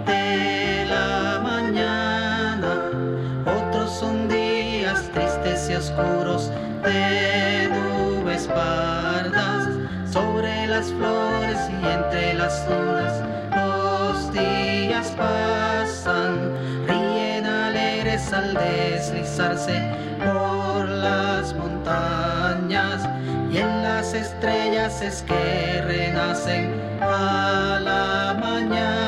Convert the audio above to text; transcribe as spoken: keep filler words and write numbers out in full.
de la mañana. Otros son días tristes y oscuros de nubes pardas. Sobre las flores y entre las dunas los días pasan. Ríen alegres al deslizarse por las montañas, y en las estrellas es que renacen a la mañana.